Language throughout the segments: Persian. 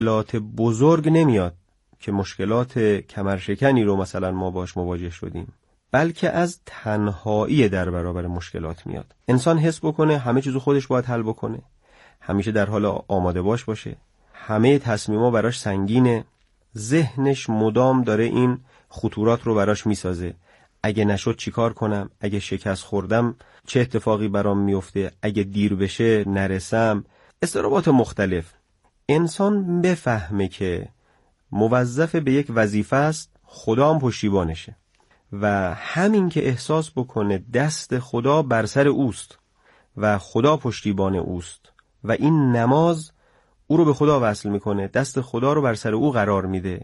مشکلات بزرگ نمیاد که مشکلات کمرشکنی رو مثلا ما باش مواجه شدیم، بلکه از تنهایی در برابر مشکلات میاد. انسان حس بکنه همه چیزو خودش باید حل بکنه، همیشه در حال آماده باشه، همه تصمیم‌ها براش سنگینه، ذهنش مدام داره این خطورات رو براش میسازه. اگه نشد چیکار کنم؟ اگه شکست خوردم چه اتفاقی برام میفته؟ اگه دیر بشه نرسم؟ اضطرابات مختلف. انسان بفهمه که موظف به یک وظیفه است، خدا هم پشتیبانشه و همین که احساس بکنه دست خدا بر سر اوست و خدا پشتیبان اوست و این نماز او رو به خدا وصل میکنه، دست خدا رو بر سر او قرار میده،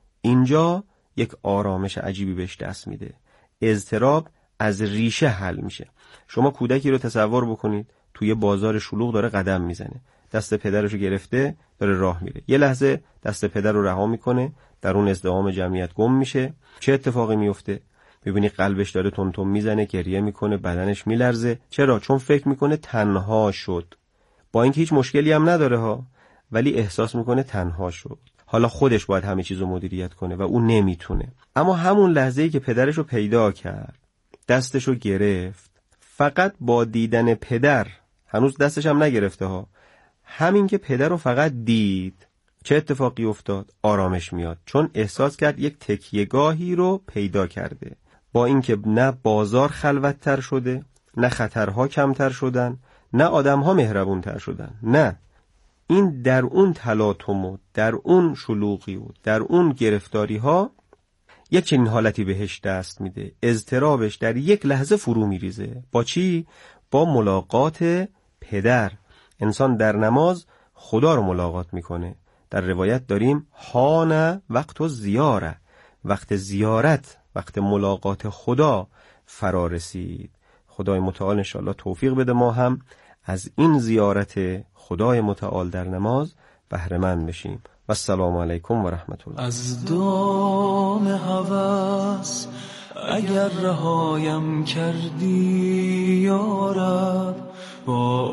اینجا یک آرامش عجیبی بهش دست میده. اضطراب از ریشه حل میشه. شما کودکی رو تصور بکنید توی بازار شلوغ داره قدم میزنه، دست پدرشو گرفته داره راه میره، یه لحظه دست پدر رو رها میکنه، در اون ازدحام جمعیت گم میشه. چه اتفاقی میفته؟ ببینی قلبش داره تون تون میزنه، گریه میکنه، بدنش میلرزه. چرا؟ چون فکر میکنه تنها شد، با اینکه هیچ مشکلی هم نداره ها، ولی احساس میکنه تنها شد. حالا خودش باید همه چیزو مدیریت کنه و اون نمیتونه. اما همون لحظه‌ای که پدرشو پیدا کرد، دستشو گرفت، فقط با دیدن پدر، هنوز دستش هم نگرفته ها، همین که پدر رو فقط دید، چه اتفاقی افتاد؟ آرامش میاد، چون احساس کرد یک تکیه‌گاهی رو پیدا کرده. با اینکه نه بازار خلوت‌تر شده، نه خطرها کمتر شدن، نه آدم‌ها مهربون‌تر شدن، نه، این در اون تلاطم و در اون شلوغی و در اون گرفتاری‌ها یک چنین حالتی بهش دست میده. اضطرابش در یک لحظه فرو میریزه. با چی؟ با ملاقات پدر. انسان در نماز خدا رو ملاقات میکنه. در روایت داریم حان وقت زیاره، وقت زیارت، وقت ملاقات خدا فرا رسید. خدای متعال انشاءالله توفیق بده ما هم از این زیارت خدای متعال در نماز بهره مند بشیم. و السلام علیکم و رحمت الله. از دام هوس اگر رهایم کردی یا رب، با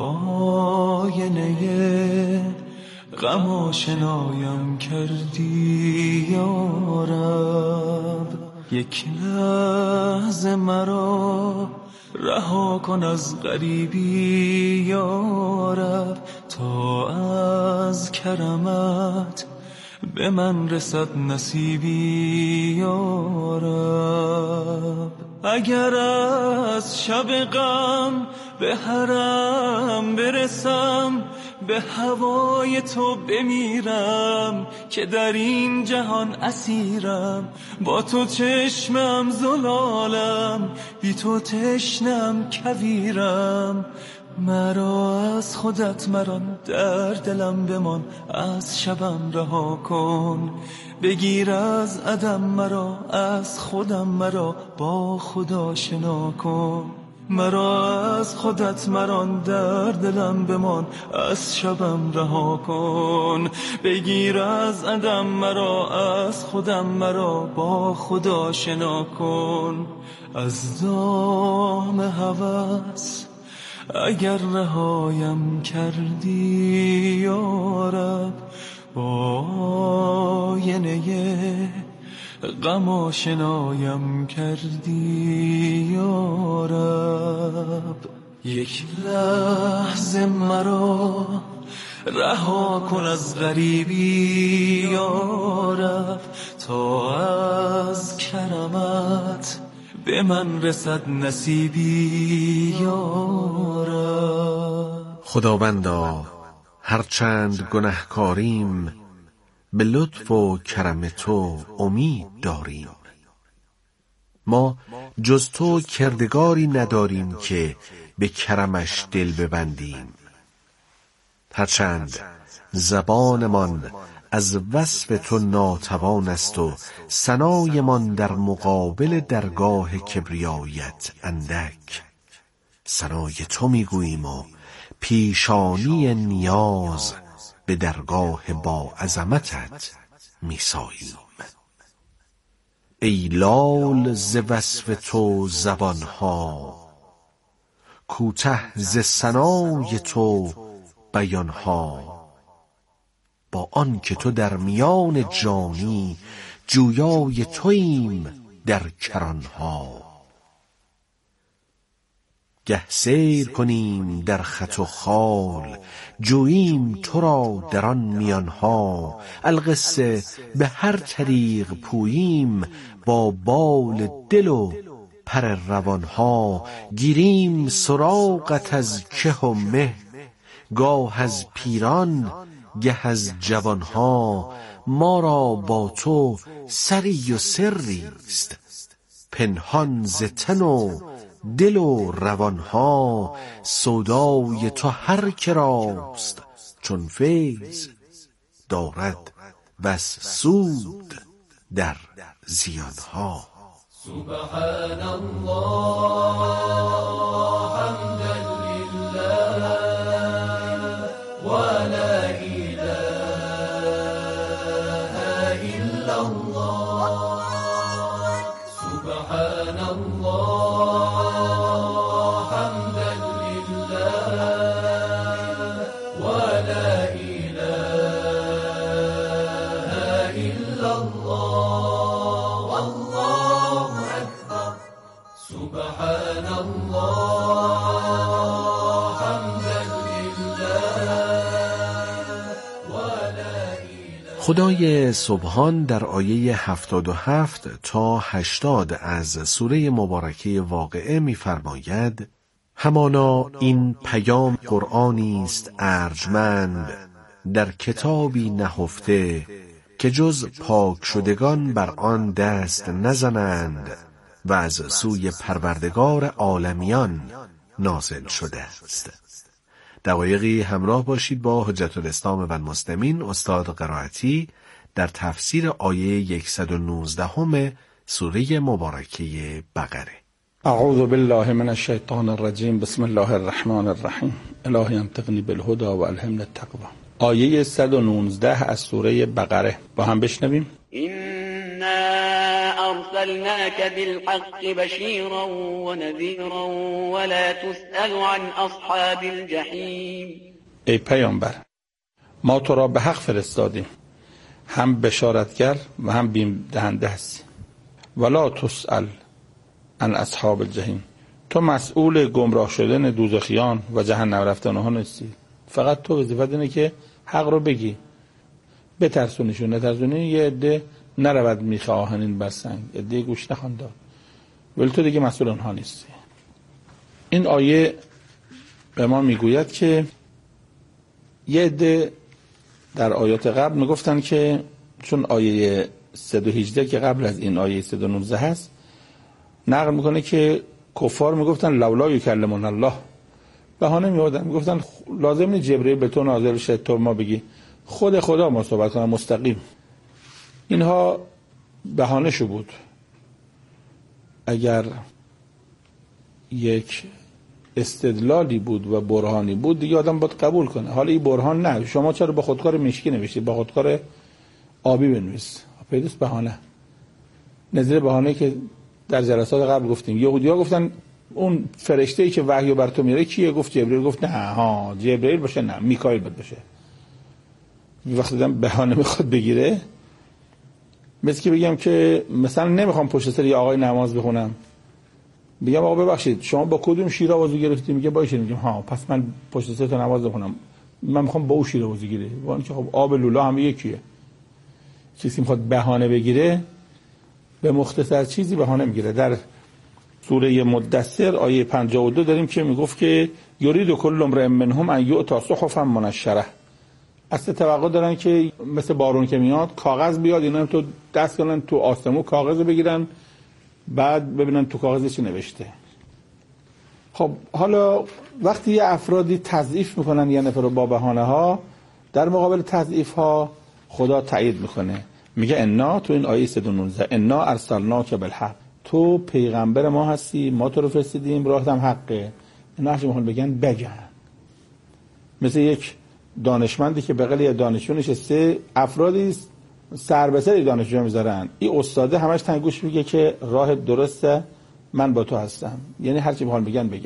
آینه غم آشنایم کردی یا رب. یک لحظه مرا رها کن از غریبی یا رب، تا از کرمت به من رسد نصیبی یا رب. اگر از شب غم به حرم برسم، به هوای تو بمیرم که در این جهان اسیرم. با تو چشمم زلالم، بی تو تشنم کویرم. مرا از خودت مران، در دلم بمان، از شبم رها کن. بگیر از عدم مرا، از خودم مرا با خدا شنا کن. مرا از خودت مران، در دلم بمان، از شبم رها کن. بگیر از عدم مرا، از خودم مرا با خدا شنا کن. از دام هوس اگر رهایم کردی یا رب، با آینه غم آشنایم کردی یا رب. یک لحظه مرا رها کن از غریبی یا رب، تا از کرمت به من رسد نصیبی یا رب. خداوندا هرچند گنهکاریم، به لطف و کرم تو امید داریم. ما جز تو کردگاری نداریم که به کرمش دل ببندیم. هرچند زبانمان از وصف تو ناتوان است و ثنایمان در مقابل درگاه کبریایت اندک، ثنای تو میگوییم و پیشانی نیاز به درگاه با عظمتت میساییم. ای لال ز وصف تو زبانها، کوته ز ثنای تو بیانها. با آن که تو در میان جانی، جویای توییم در کرانها. گه سیر کنیم در خط و خال، جوییم تو را در آن میانها. القصه به هر طریق پوییم، با بال دل و پر روانها. گیریم سراغت از که و مه، گاه از پیران گه از جوانها. ما را با تو سری و سریست، پنهان ز تن و دل و روانها. سودای تو هر که راست چون فیض، دارد بس سود در زیانها. سبحان الله حمدا لله و لا اله الا الله. سبحان الله حمدا لله و لا اله الا الله. والله اکبر. سبحان الله حمدا لله و لا اله. خدای سبحان در آیه 77 تا 80 از سوره مبارکه واقعه می‌فرماید: همانا این پیام قرآنی است ارجمند، در کتابی نهفته، که جز پاک شدگان بر آن دست نزنند و از سوی پروردگار عالمیان نازل شده است. دقایقی همراه باشید با حجت الاسلام و المسلمین استاد قرائتی در تفسیر آیه 119 سوره مبارکه بقره. اعوذ بالله من الشیطان الرجیم. بسم الله الرحمن الرحیم. الهی انطقنی بالهدى و الهمنا التقوی. آیه 119 از سوره بقره با هم بشنویم. إنا أرسلناك بالحق بشيرا ونذيرا ولا تسأل عن أصحاب الجحيم. ای پیامبر، ما تو را به حق فرستادیم، هم بشارتگر و هم بیم دهنده هستی. ولا تسأل عن اصحاب الجحیم، تو مسئول گمراه شدن دوزخیان و جهنم رفتن ها نیستی. فقط تو وظیفت اینه که حق رو بگی، بترسونیشون. نترسونی یه عده نرود میخ آهنین بر سنگ، عده گوش نخوان داد، ولی تو دیگه مسئول اونها نیستی. این آیه به ما میگوید که یه عده در آیات قبل میگفتن که چون آیه 118 که قبل از این آیه 119 هست نقل میکنه که کفار میگفتن لولا یکلمون الله، بهانه میآوردن میگفتن لازم نیست جبرئیل به تو نازل شه تو ما بگی، خود خدا ما صحبت کنه مستقیم. اینها بهانه شو بود. اگر یک استدلالی بود و برهانی بود دیگه آدم باید قبول کنه. حالا این برهان نه، شما چرا با خودکار مشکی نوشتید، با خودکار آبی بنویس. پیداست بهانه. نظیر بهانه که در جلسات قبل گفتیم، یهودی‌ها گفتن اون فرشته‌ای که وحی بر تو میاره کیه؟ گفت جبرئیل. گفت نه ها جبرئیل باشه، نه میکائیل باشه. وقتی آدم بهانه میخواد بگیره، مثل که بگم که مثلا نمیخوام پشت سر یه آقای نماز بخونم، بگم آقا ببخشید شما با کدوم شیر آوازو گرفتید؟ میگه باشه. میگم ها پس من پشت سر تو نماز بخونم، من میخوام با او شیر آوازو گیره. وان که خب آب لولا هم یکیه. کسی میخواد بهانه بگیره به مختصر چیزی بهانه میگیره. در سوره مدثر آیه 52 داریم که میگفت که یرید کل امرئ منهم ان یؤتی صحفا منشره. اصلا توقع دارن که مثل بارون که میاد کاغذ بیاد، اینا تو دست کنن تو آسمون کاغذ بگیرن، بعد ببینن تو کاغذ چی نوشته. خب حالا وقتی یه افرادی تضعیف میکنن یه نفر رو با بهانه ها، در مقابل تضعیف ها خدا تایید میکنه، میگه انا، تو این آیه 119 انا ارسلناک بالحق، تو پیغمبر ما هستی، ما تو رو فرستادیم، راهت هم حقه. اینا هرچی میخوان بگن. مثل یک دانشمندی که بغل یه دانشجو نشسته، افرادی سر به سر دانشجو میذارن، این استاده همش تنگوش میگه که راه درسته، من با تو هستم. یعنی هرچی میخوان بگن.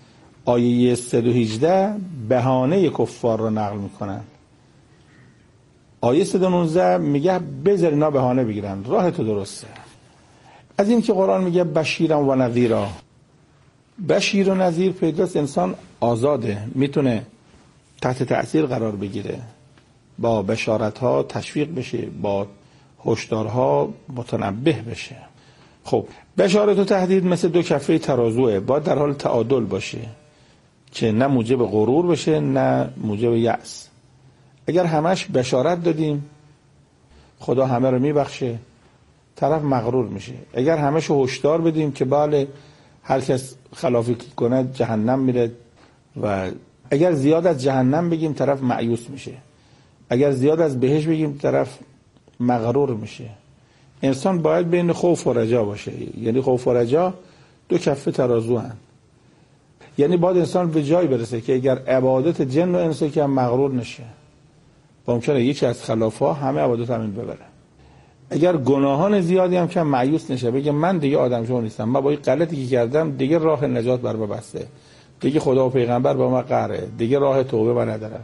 آیه 118 بهانه کفار رو نقل میکنن. آیه 119 میگه بذار اینا بهانه بگیرن، راه تو درسته. از این که قرآن میگه بشیرا و نذیرا، بشیر و نذیر پیداست انسان آزاده، میتونه تحت تأثیر قرار بگیره، با بشارت‌ها تشویق بشه، با هشدارها متنبه بشه. خب بشارت و تهدید مثل دو کفه ترازوه، باید در حال تعادل باشه که نه موجب غرور بشه نه موجب یأس. اگر همش بشارت دادیم خدا همه رو میبخشه، طرف مغرور میشه. اگر همش هشدار بدیم که بله هر کس خلافی کنه جهنم میره، و اگر زیاد از جهنم بگیم طرف مایوس میشه، اگر زیاد از بهشت بگیم طرف مغرور میشه. انسان باید بین خوف و رجا باشه، یعنی خوف و رجا دو کفه ترازو هن. یعنی باید انسان به جای برسه که اگر عبادت جن و انسان که هم مغرور نشه، ممکنه یکی از خلافا همه عبادت همین ببره. اگر گناهان زیادی هم که مایوس نشه، بگه من دیگه آدم شما نیستم، من با این غلطی که کردم دیگه راه نجات بر من بسته، دیگه خدا و پیغمبر با من قهره، دیگه راه توبه من ندارم.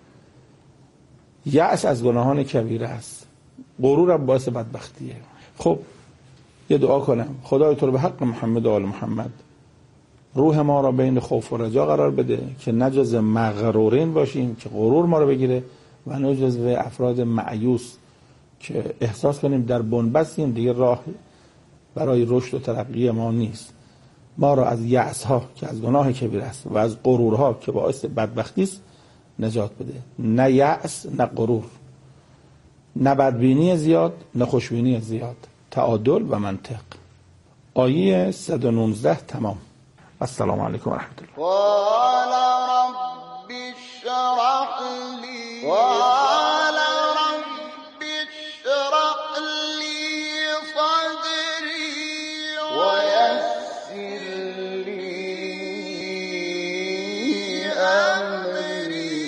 یأس از گناهان کبیره است، غرور هم باعث بدبختیه. خب یه دعا کنم، خدای تو رو به حق محمد و آل محمد روح ما را بین خوف و رجا قرار بده که نه جز مغرورین باشیم که غرور ما رو بگیره و نه جز افراد مایوس که احساس کنیم در بنبستیم دیگه راه برای رشد و ترقی ما نیست. ما را از یأس ها که از گناه کبیر است و از غرورها که باعث بدبختی است نجات بده. نه یأس نه غرور، نه بدبینی زیاد نه خوشبینی زیاد، تعادل و منطق. آیه 119 تمام. السلام علیکم و رحمت الله. قال رب اشرح لي قال رب اشرح لي صدري ويسر لي أمري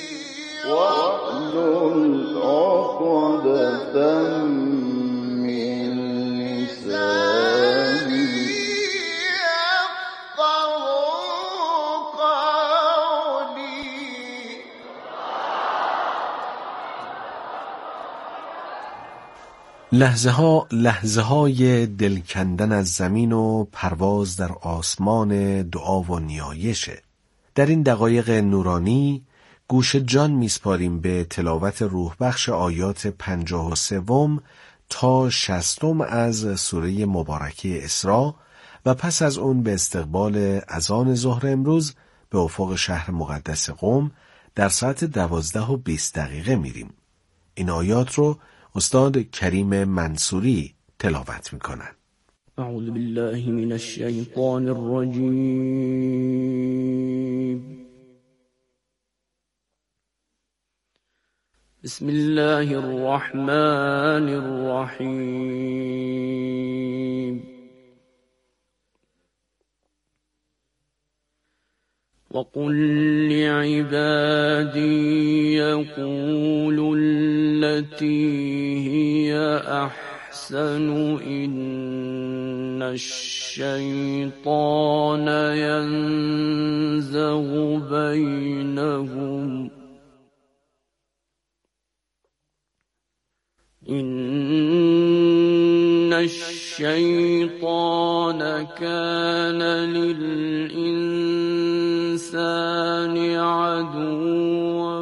واحلل عقدة من لساني لحظه های دل کندن از زمین و پرواز در آسمان دعا و نیایشه. در این دقایق نورانی گوش جان میسپاریم به تلاوت روح بخش آیات 53 تا 60 از سوره مبارکه اسراء و پس از اون به استقبال اذان ظهر امروز به افق شهر مقدس قم در ساعت 12:20 میریم. این آیات رو استاد کریم منصوری تلاوت میکنن. اعوذ بالله من الشیطان الرجیم. بسم الله الرحمن الرحیم. وقل لعبادي يقولوا التي هي أحسن إن الشيطان ينزغ بينهم إن الشيطان كان للإنسان عدوا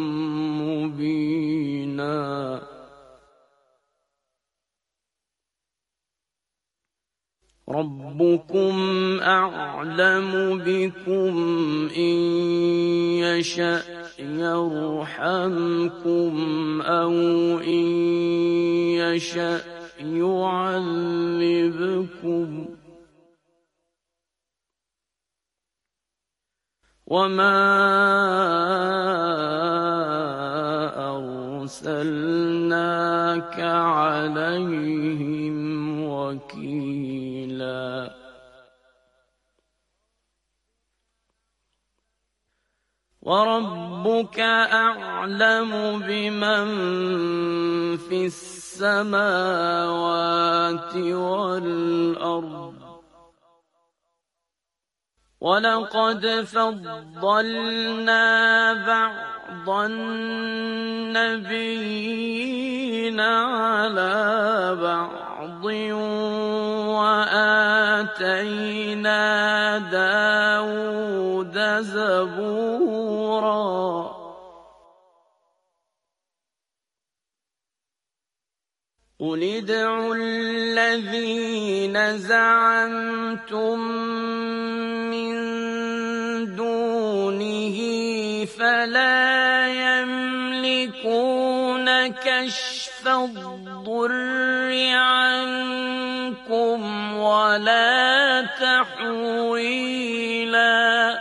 مبينا. ربكم أعلم بكم إن يشأ يرحمكم أو إن يشأ يعذبكم وما أرسلناك عليهم وكيلا. وربك أعلم بمن في السماوات والأرض ولقد فضلنا بعض النبيين على بعض وآتينا داود زبورا قل ادعوا الذين زعمتم من دونه فلا يملكون كشف الضر عنكم ولا تحويلا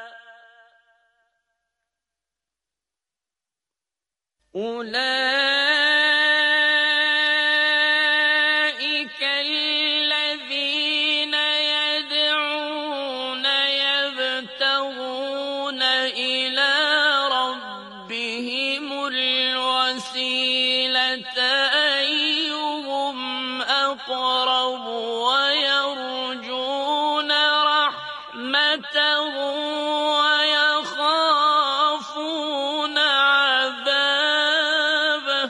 أولئك الذين يدعون يبتغون إلى ربهم الوسيلة أيهم أقرب ويرجون رحمته ويخافون عذابه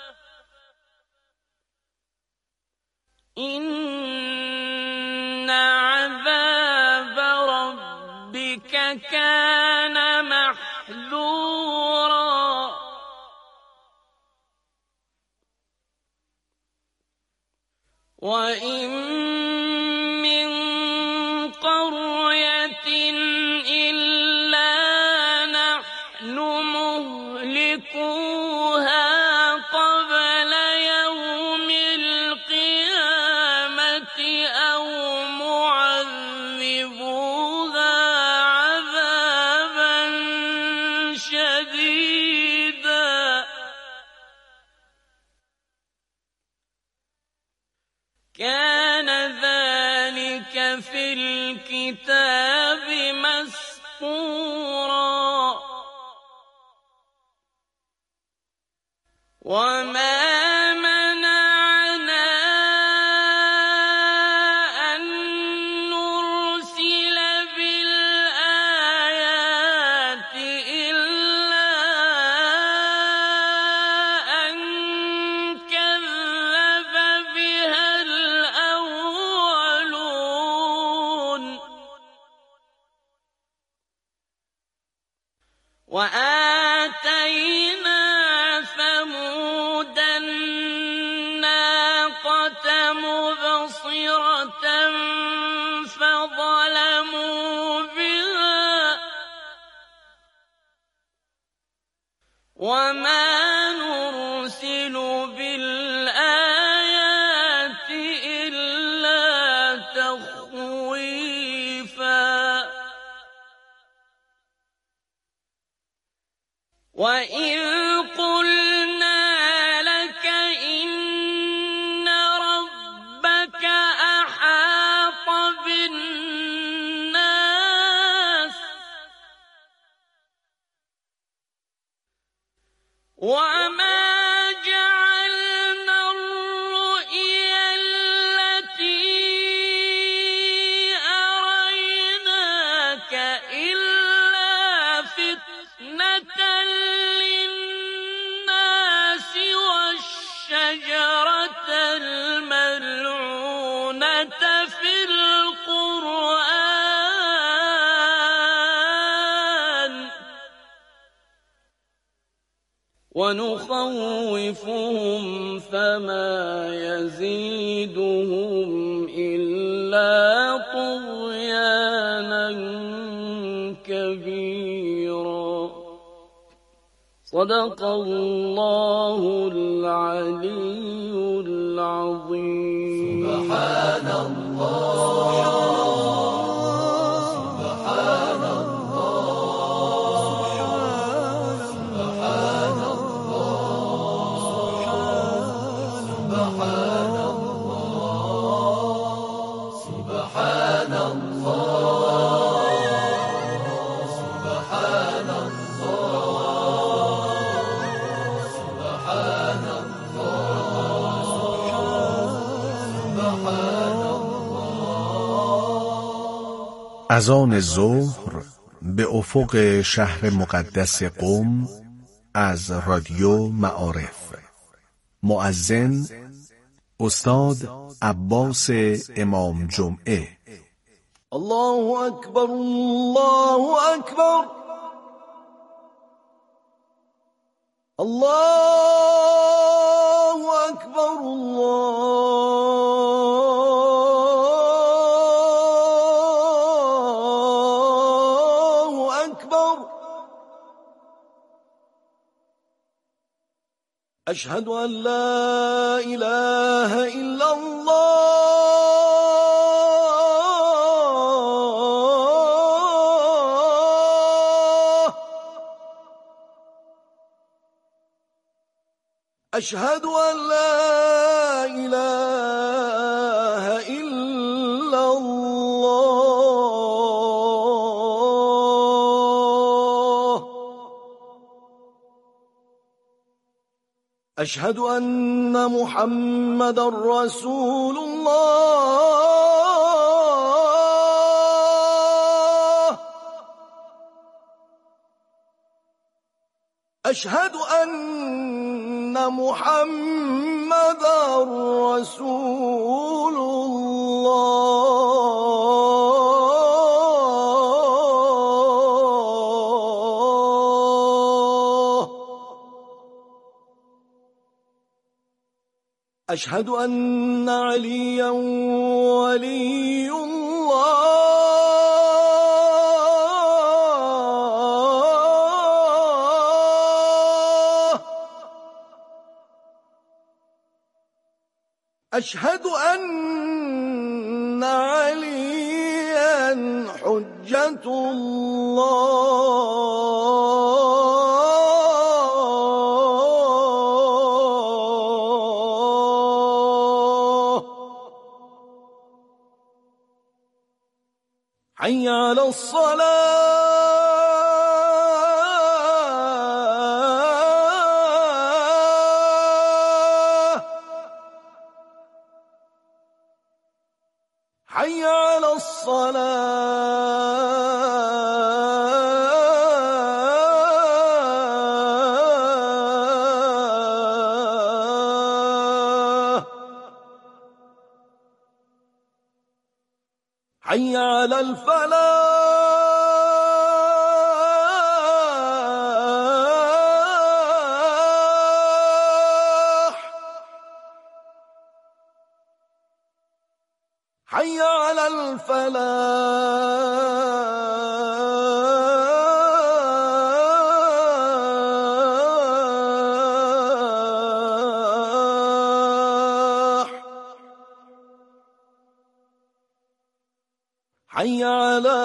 إن عذاب ربك كان محذورا وإن من قرية إلا نحن مهلكوها قبل يوم القيامة أو معذبوها عذابا شديدا كان ذلك في الكتاب مسطورا وما منعنا أن نرسل بالآيات إلا أن كذب بها الأولون وآتينا ثمود الناقة مبصرة فظلموا بها وما نرسل بالآيات إلا تخويفا وإذ قلنا لك إن ربك أحاط بالناس وما جعلنا الرؤيا التي أريناك إلا فتنة للناس والشجرة الملعونة في القرآن ونخوفهم فما يزيدهم إلا طغيانا كبيرا صدق الله العلي العظيم سبحان الله سبحان الله سبحان الله سبحان الله از آن ظهر به افق شهر مقدس قم از رادیو معارف. مؤذن استاد عباس امام جمعه. الله اکبر، الله اکبر، الله اکبر، الله اکبر. اشهد ان لا اله الا الله. أشهد أن لا إله إلا الله. أشهد أن محمدا رسول الله. أشهد أن محمدا رسول الله. أشهد أن عليا ولي الله. أشهد أن عليا حجة الله. حي على الصلاة. حي على الصلاة. حي على الفلاح. حي على الفلاح. حي على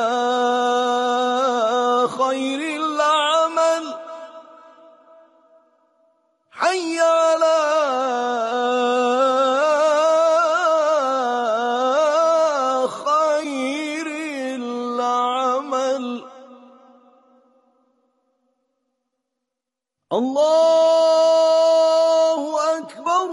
خير العمل. حي على خير العمل. الله أكبر،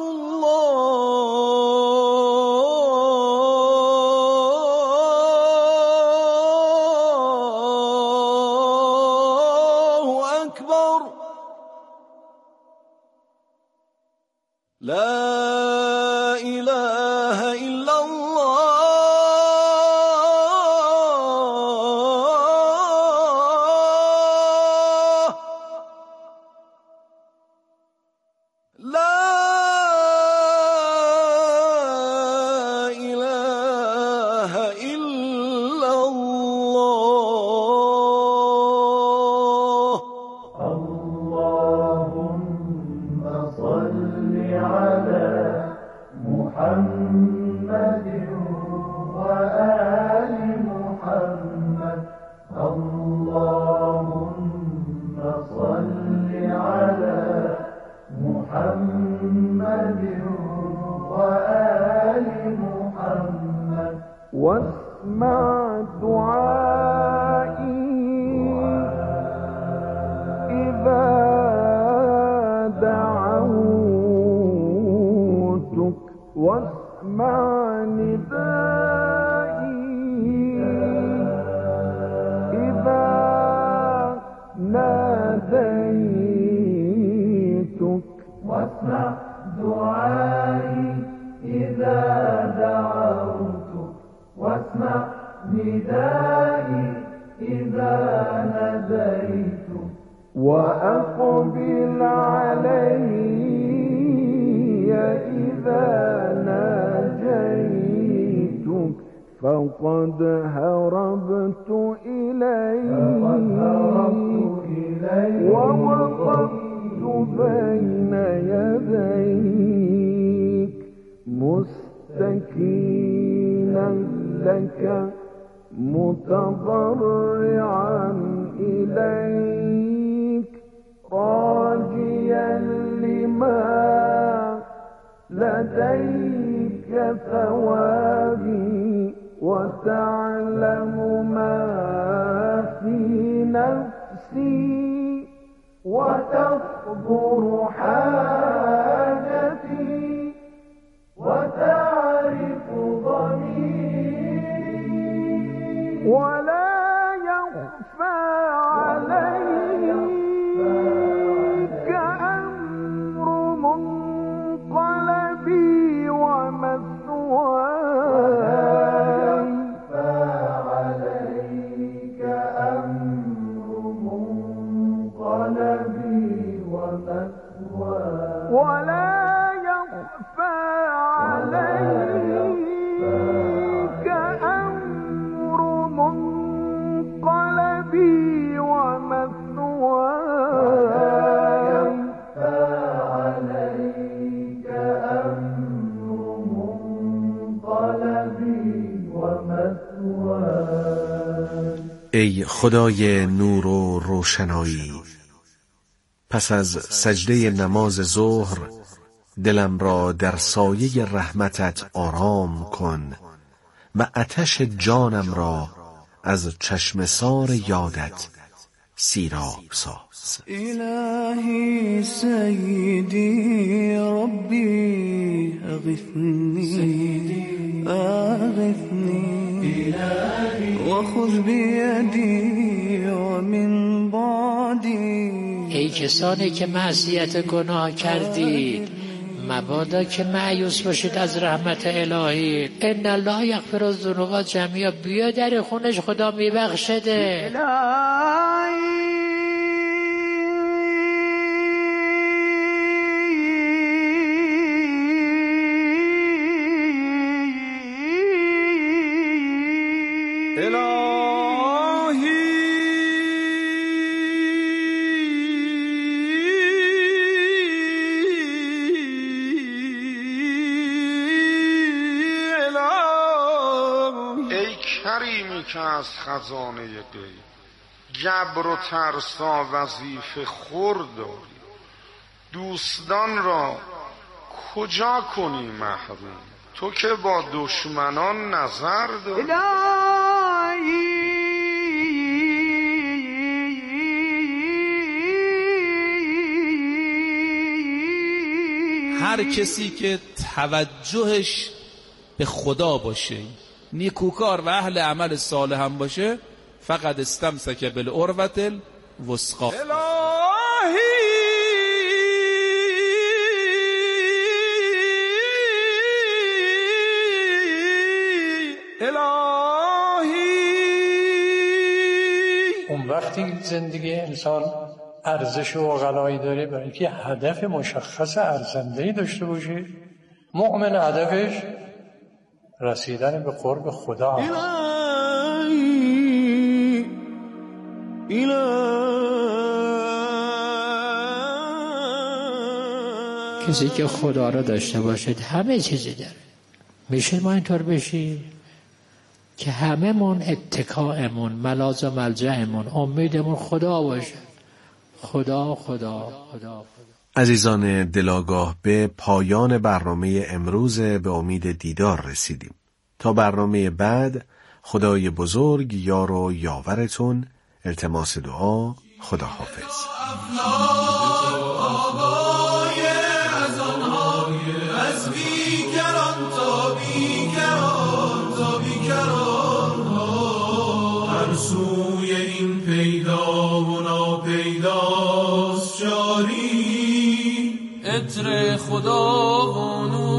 الله أكبر. لا إله إلا الله. لا إله إلا الله. اللهم صل على محمد وآل محمد. اللهم صل على محمد وآل محمد. واسمع دعائي إذا دعوتك، واسمع ندائي ناديتك واسمع دعائي إذا دعوتك واسمع ندائي إذا ناديتك وأقبل علي إذا ناجيتك فقد هربت إليك ووقفت بين يديك مستكينا لك متضرعا إليك راجيا لما لديك ثوابي وتعلم ما في نفسي وتحضر حاجتي وتعرف ضميري ولا يخفى عليك أمر منقلبي ومثواي ولا يخفى عليك أمر منقلبي ومثواي ای خدای نور و روشنایی، پس از سجده نماز ظهر دلم را در سایه رحمتت آرام کن و آتش جانم را از چشمسار یادت سیراب ساز. إلهي سيدي ربي أغثني وخذ بيدي ومن بعدي. ای کسانی که معصیت گناه کردید مبادا که مایوس باشید از رحمت الهی. ان الله یغفر الذنوب جمیعا، بیا در خونش خدا میبخشده. کریمی که از خزانه غیب جبر و ترسا وظیفه خور داری، دوستان را کجا کنی محروم، تو که با دشمنان نظر داری. هر کسی که توجهش به خدا باشه، نیکوکار و اهل عمل صالح هم باشه، فقط استمسک بالعروة الوثقی. اون وقتی زندگی انسان ارزش و غلایی داره برای اینکه هدف مشخص ارزنده‌ای داشته باشه. مؤمن هدفش رسیدن به قرب خدا. کسی که خدا را داشته باشد همه چیزی داره. میشه ما اینطور بشیم که همه من اتکاءمون، ملاذ و ملجأمون، امیدمون خدا باشه. خدا خدا خدا. عزیزان دلاگاه، به پایان برنامه امروز به امید دیدار رسیدیم. تا برنامه بعد، خدای بزرگ یار و یاورتون. التماس دعا. خدا حافظ. هر سوی این پیدا و ناپیدا خدا